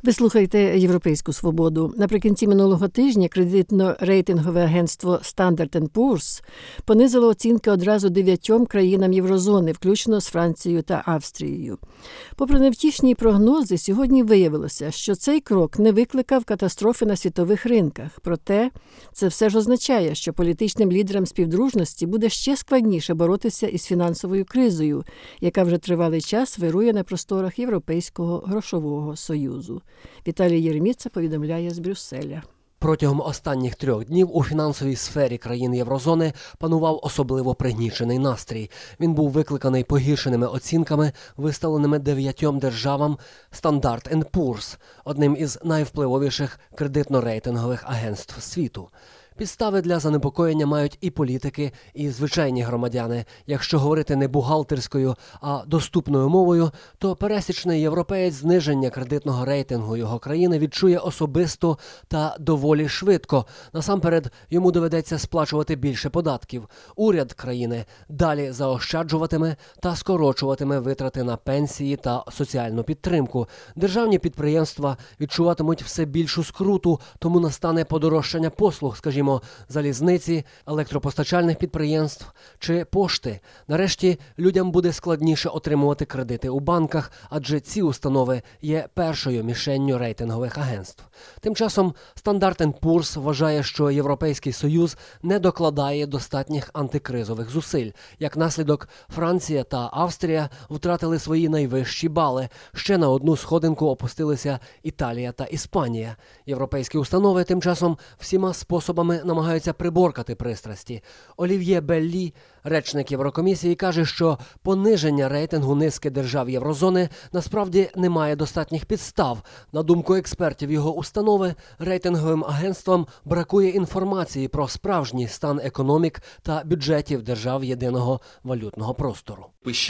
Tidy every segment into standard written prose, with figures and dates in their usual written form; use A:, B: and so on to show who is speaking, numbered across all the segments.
A: Ви слухаєте «Європейську свободу». Наприкінці минулого тижня кредитно-рейтингове агентство Standard & Poor's понизило оцінки одразу 9 країнам Єврозони, включно з Францією та Австрією. Попри невтішні прогнози, сьогодні виявилося, що цей крок не викликав катастрофи на світових ринках. Проте, це все ж означає, що політичним лідерам співдружності буде ще складніше боротися із фінансовою кризою, яка вже тривалий час вирує на просторах Європейського грошового союзу. Віталій Єреміца повідомляє з Брюсселя.
B: Протягом останніх 3 днів у фінансовій сфері країн Єврозони панував особливо пригнічений настрій. Він був викликаний погіршеними оцінками, виставленими 9 державам Standard & Poor's, одним із найвпливовіших кредитно-рейтингових агентств світу. Підстави для занепокоєння мають і політики, і звичайні громадяни. Якщо говорити не бухгалтерською, а доступною мовою, то пересічний європеєць зниження кредитного рейтингу його країни відчує особисто та доволі швидко. Насамперед, йому доведеться сплачувати більше податків. Уряд країни далі заощаджуватиме та скорочуватиме витрати на пенсії та соціальну підтримку. Державні підприємства відчуватимуть все більшу скруту, тому настане подорожчання послуг, скажімо, залізниці, електропостачальних підприємств чи пошти. Нарешті, людям буде складніше отримувати кредити у банках, адже ці установи є першою мішенню рейтингових агентств. Тим часом Standard & Poor's вважає, що Європейський Союз не докладає достатніх антикризових зусиль. Як наслідок, Франція та Австрія втратили свої найвищі бали. Ще на одну сходинку опустилися Італія та Іспанія. Європейські установи тим часом всіма способами намагаються приборкати пристрасті. Олів'є Беллі, речник Єврокомісії, каже, що пониження рейтингу низки держав Єврозони насправді не має достатніх підстав. На думку експертів його установи, рейтинговим агентствам бракує інформації про справжній стан економік та бюджетів держав єдиного валютного простору.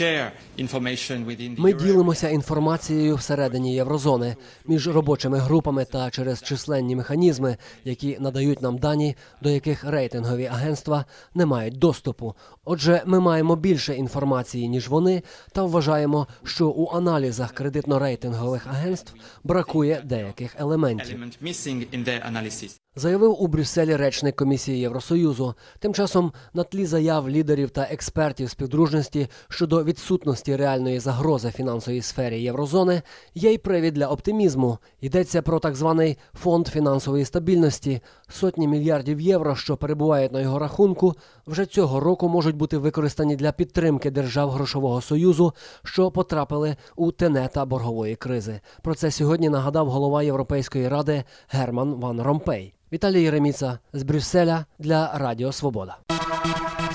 B: Ми ділимося інформацією всередині Єврозони, між робочими групами та через численні механізми, які надають нам дані, до яких рейтингові агентства не мають доступу. Отже, ми маємо більше інформації, ніж вони, та вважаємо, що у аналізах кредитно-рейтингових агентств бракує деяких елементів. Заявив у Брюсселі речник Комісії Євросоюзу. Тим часом, на тлі заяв лідерів та експертів співдружності щодо відсутності реальної загрози фінансовій сфері Єврозони, є й привід для оптимізму. Йдеться про так званий фонд фінансової стабільності. Сотні мільярдів євро, що перебувають на його рахунку, вже цього року можуть бути використані для підтримки держав Грошового Союзу, що потрапили у тенета боргової кризи. Про це сьогодні нагадав голова Європейської ради Герман Ван Ромпей. Віталій Єреміца з Брюсселя для Радіо Свобода.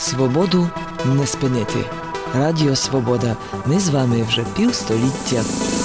C: Свободу не спинити. Радіо Свобода. Ми з вами вже півстоліття.